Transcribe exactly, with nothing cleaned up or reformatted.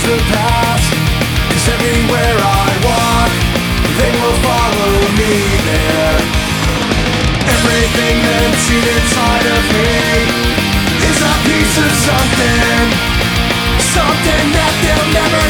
the past. 'Cause everywhere I walk, they will follow me there. Everything emptied inside of me is a piece of something, something that they'll never